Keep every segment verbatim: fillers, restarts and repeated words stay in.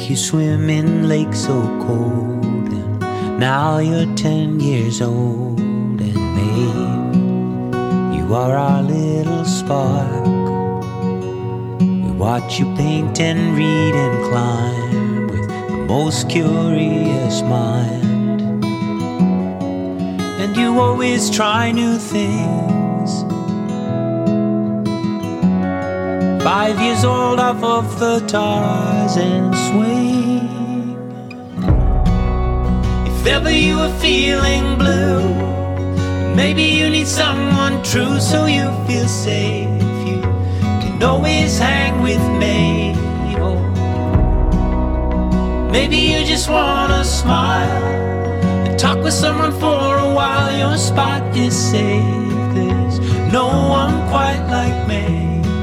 make you swim in lakes so cold. And now you're ten years old, and babe, you are our little spark. We watch you paint and read and climb with the most curious mind. And you always try new things. Five years old off of the Tarzan swing. If ever you are feeling blue, maybe you need someone true so you feel safe. You can always hang with me. Oh, maybe you just wanna smile and talk with someone for a while. Your spot is safe. There's no one quite like me.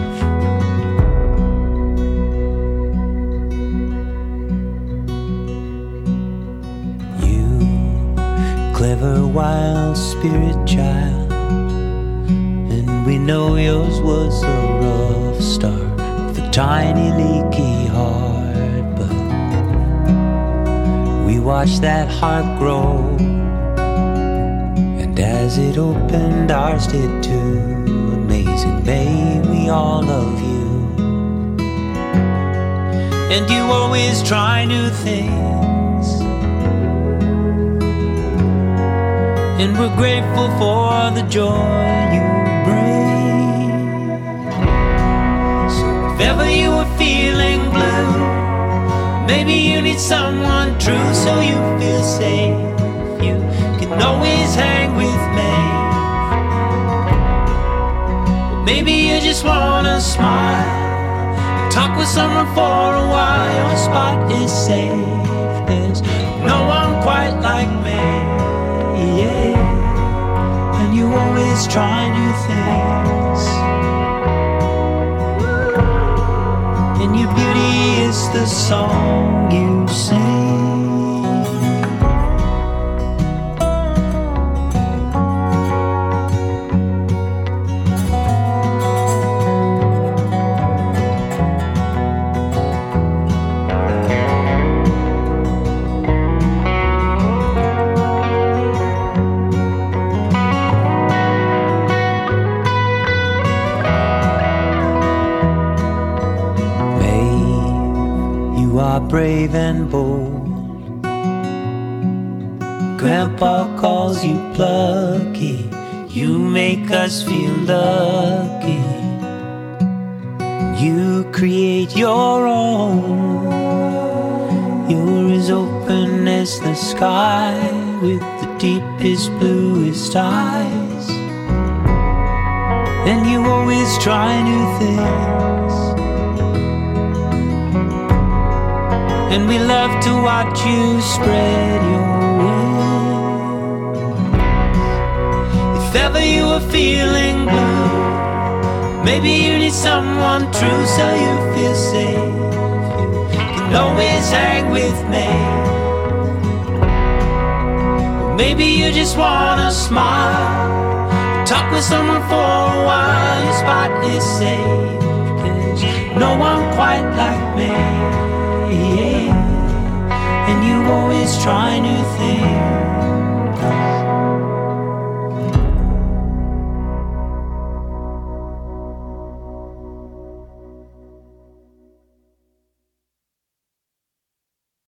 Clever, wild spirit child, and we know yours was a rough start with a tiny leaky heart. But we watched that heart grow, and as it opened, ours did too. Amazing, babe, we all love you. And you always try new things, and we're grateful for the joy you bring. So if ever you are feeling blue, maybe you need someone true so you feel safe. You can always hang with me. Or maybe you just wanna smile, talk with someone for a while. Your spot is safe. There's no one quite like me. Yeah, and you always try new things, and your beauty is the song you sing. Brave and bold, Grandpa calls you plucky. You make us feel lucky. You create your own. You're as open as the sky with the deepest, bluest eyes. And you always try new things, and we love to watch you spread your wings. If ever you are feeling blue, maybe you need someone true so you feel safe. You can always hang with me. Or maybe you just wanna smile, talk with someone for a while. Your spot is safe, 'cause no one quite like me. Yeah, and you always try new things.